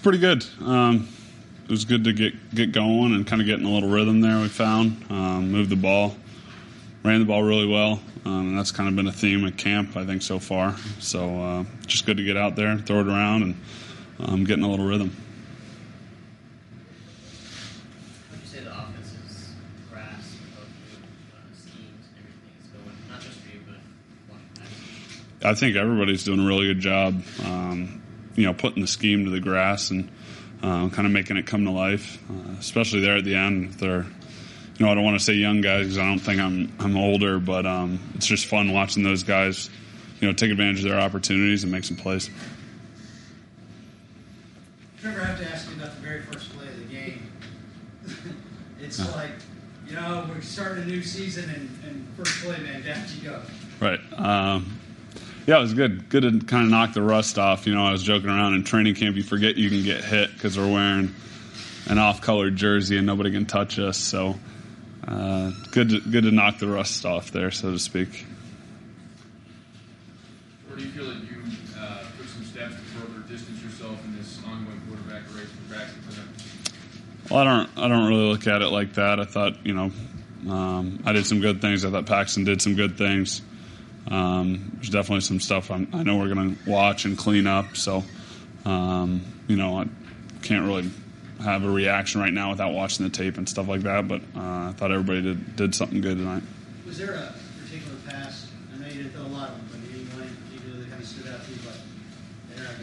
pretty good. It was good to get going and kind of get in a little rhythm there. We found moved the ball, ran the ball really well, and that's kind of been a theme at camp I think so far. So just good to get out there, throw it around, and get in a little rhythm. How would you say the offense's grasp of the schemes and everything is going? Not just for you, but Washington. I think everybody's doing a really good job, putting the scheme to the grass and kind of making it come to life, especially there at the end. They're, I don't want to say young guys because I don't think I'm older, but it's just fun watching those guys, take advantage of their opportunities and make some plays. Trevor, I have to ask you about the very first play of the game. It's like, we're starting a new season and first play, man, down you go. Right. Yeah, it was good. Good to kind of knock the rust off. I was joking around in training camp. You forget you can get hit because we're wearing an off-colored jersey and nobody can touch us. So good to knock the rust off there, so to speak. Or do you feel that you took some steps to further distance yourself in this ongoing quarterback race for Braxton tonight? Well, I don't really look at it like that. I thought, I did some good things. I thought Paxton did some good things. There's definitely some stuff I know we're going to watch and clean up. So, I can't really have a reaction right now without watching the tape and stuff like that. But I thought everybody did something good tonight. Was there a particular pass? I know you didn't throw a lot of them, but anyone in particular that kind of stood out to you? But there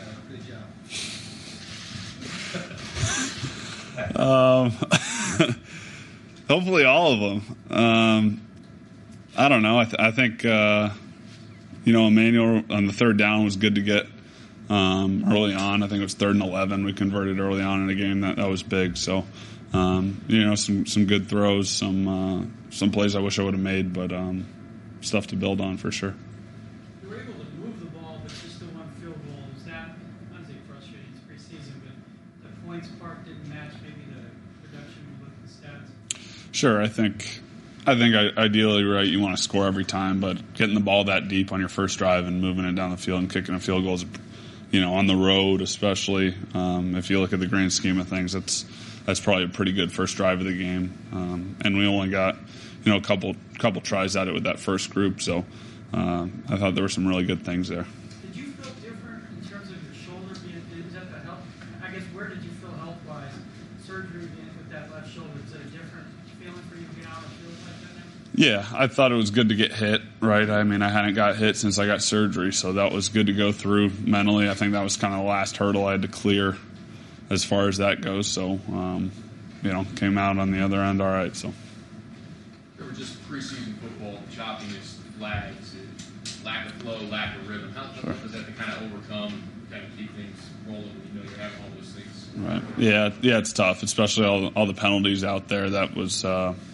I go. Good job. Hopefully all of them. I don't know. I think, Emmanuel on the third down was good to get early on. I think it was 3rd and 11. We converted early on in the game. That was big. So, some good throws, some plays I wish I would have made, but stuff to build on for sure. You were able to move the ball, but just the one field goal. Is that, I don't say frustrating, it's preseason, but the points part didn't match maybe the production we look at the stats? Sure, I think ideally, right, you want to score every time, but getting the ball that deep on your first drive and moving it down the field and kicking a field goal is, on the road especially, if you look at the grand scheme of things, that's probably a pretty good first drive of the game. And we only got, a couple tries at it with that first group, so I thought there were some really good things there. Did you feel different in terms of your shoulder being, is that the help? I guess where did you feel health-wise? Surgery with that left shoulder, is it a different feeling for you to get out of the field like that now? Yeah, I thought it was good to get hit, right? I mean, I hadn't got hit since I got surgery, so that was good to go through mentally. I think that was kind of the last hurdle I had to clear as far as that goes. So, came out on the other end all right. So, There were just preseason football, choppiness, flags, lack of flow, lack of rhythm. How tough was that to kind of overcome, kind of keep things rolling when you're having all those things? Right. Yeah, it's tough, especially all the penalties out there. That was,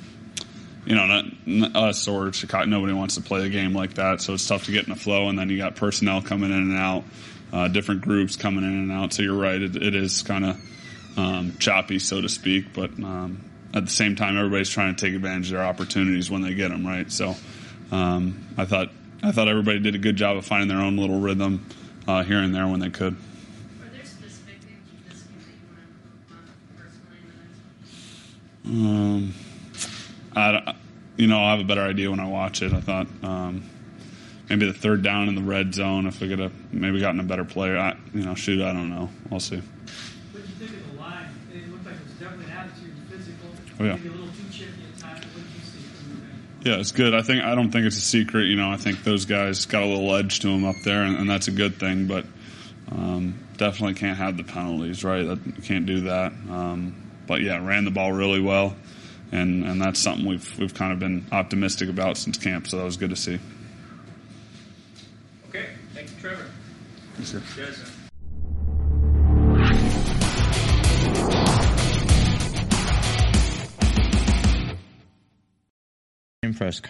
not us or Chicago. Nobody wants to play a game like that, so it's tough to get in the flow. And then you got personnel coming in and out, different groups coming in and out. So you're right, it is kind of choppy, so to speak. But at the same time, everybody's trying to take advantage of their opportunities when they get them, right? So I thought everybody did a good job of finding their own little rhythm here and there when they could. Are there specific things you just that you want to personally in the I'll have a better idea when I watch it. I thought maybe the third down in the red zone, if we could have maybe gotten a better player. I don't know. We'll see. What did you think of the line? It looked like it was definitely an attitude and physical. Oh, yeah. Maybe a little too chippy at times. What did you see from the game? Yeah, it's good. I don't think it's a secret. I think those guys got a little edge to them up there, and that's a good thing. But definitely can't have the penalties, right? You can't do that. But yeah, ran the ball really well, and that's something we've kind of been optimistic about since camp. So that was good to see. Okay, thank you, Trevor. Thanks, sir. Yes. Press